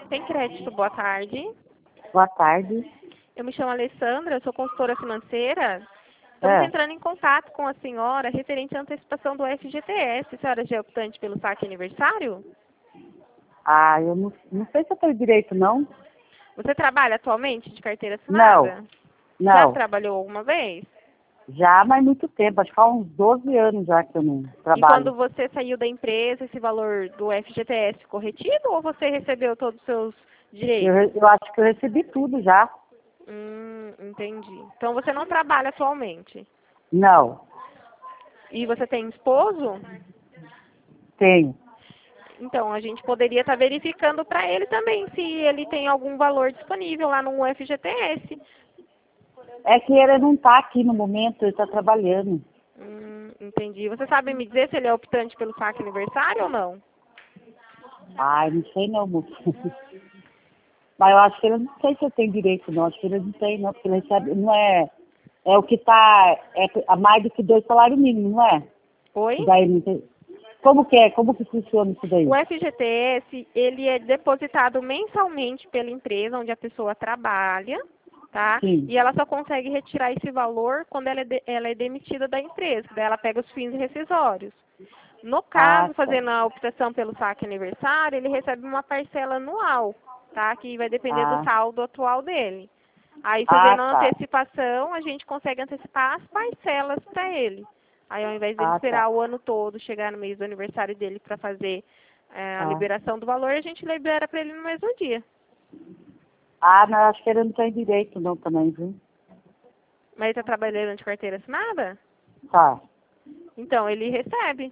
Tem crédito, boa tarde. Boa tarde. Eu me chamo Alessandra, eu sou consultora financeira. Estamos entrando em contato com a senhora referente à antecipação do FGTS. A senhora já é optante pelo saque aniversário? Ah, eu não sei se eu tenho direito, não. Você trabalha atualmente de carteira Não, assinada? Já não. trabalhou alguma vez? Já, mas muito tempo. Acho que há uns 12 anos já que eu não E quando trabalho. você saiu da empresa, esse valor do FGTS ficou retido ou você recebeu todos os seus direitos? Eu acho que eu recebi tudo já. Entendi. Então você não trabalha atualmente. Não, E você tem esposo? tenho. Então, a gente poderia estar verificando para ele também se ele tem algum valor disponível lá no FGTS. É que ele não está aqui no momento, ele está trabalhando. Entendi. Você sabe me dizer se ele é optante pelo saque aniversário ou não? Ai, não sei não, moço. Mas eu acho que ele não sei se eu tenho direito, não. Acho que ele não tem, não, porque ele recebe, não é. É o que está a mais do que 2 salários mínimos, não é? Oi? Daí não tem. Como que é? Como que funciona isso daí? O FGTS, ele é depositado mensalmente pela empresa onde a pessoa trabalha, tá? Sim. E ela só consegue retirar esse valor quando ela é demitida da empresa, daí ela pega os fins rescisórios. No Ah, caso, tá. fazendo a optação pelo saque aniversário, ele recebe uma parcela anual, tá? Que vai depender do Ah, saldo atual dele. Aí, ah, fazendo a tá. antecipação, a gente consegue antecipar as parcelas para ele. Aí, ao invés dele Ah, tá. esperar o ano todo, chegar no mês do aniversário dele para fazer a Ah. liberação do valor, a gente libera para ele no mesmo dia. Ah, não, acho que ele não tem direito não também, viu? Mas ele está trabalhando de carteira assinada? Tá. Então, ele recebe.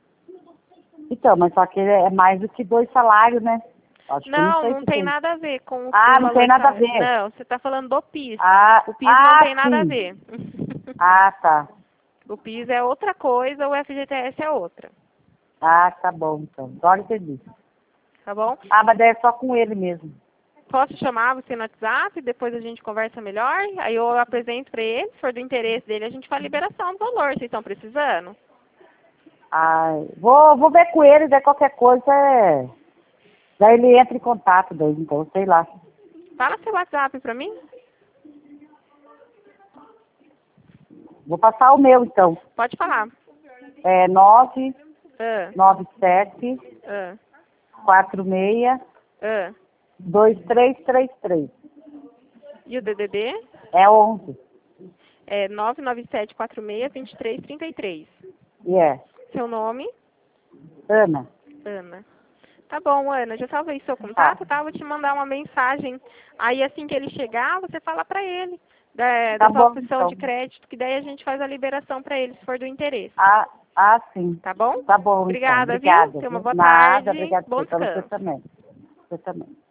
Então, mas só que ele é mais do que 2 salários, né? Acho que eu não Não, sei não se tem tem. nada a ver com o Ah, não tem valor nada a salário. ver. Não, você está falando do PIS. Ah, O PIS não tem nada a sim. ver. Ah, tá. O PIS é outra coisa, o FGTS é outra. Ah, tá bom, então. Agora entendi. Tá bom? Ah, mas é só com ele mesmo. Posso chamar você no WhatsApp, depois a gente conversa melhor, aí eu apresento para ele, se for do interesse dele, a gente faz a liberação do valor, vocês estão precisando? Ah, vou ver com ele, daí qualquer coisa é... Daí ele entra em contato, daí, então, sei lá. Fala seu WhatsApp para mim. Vou passar o meu, então. Pode falar. É 9 Ah, 97 ah, 46 ah. 2333. E o DDD? É 11. É 997462333. E é. Seu nome? Ana. Ana. Tá bom, Ana, já salvei seu Tá. contato, tá? Vou te mandar uma mensagem. Aí, assim que ele chegar, você fala pra ele Tá da sua bom, opção então. de crédito, que daí a gente faz a liberação pra ele, se for do interesse. Sim. Tá bom? Tá bom, então. Obrigada, viu? Obrigada, Tenha uma viu? boa Nada, tarde. obrigada Bom para você descanso. também. Você também.